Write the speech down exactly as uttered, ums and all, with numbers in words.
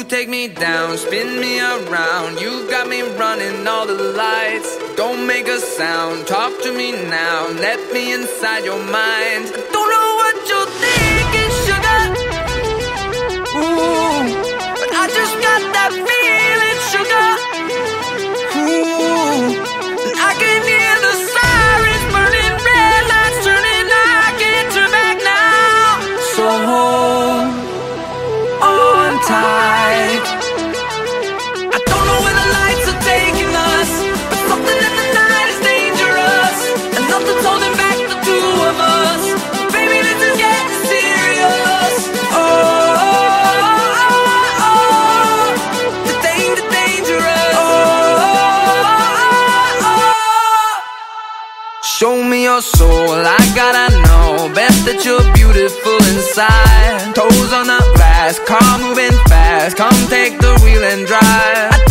take me down, spin me around. You got me running all the lights. Don't make a sound, talk to me now. Let me inside your mind. Don't know what you're thinking, sugar. Ooh, but I just got that feeling, sugar. Ooh, and I can hear the sirens burning, red lights turning. I can't turn back now. So hold on tight. I don't know where the lights are taking us, but something in the night is dangerous, and nothing's holding back the two of us. Baby, this is getting serious. Oh, oh, oh, oh. The danger, dangerous. Oh, oh, oh. Show me your soul, I gotta know. Best that you're beautiful inside. Toes on the glass, car moving fast. Come take the wheel and drive. I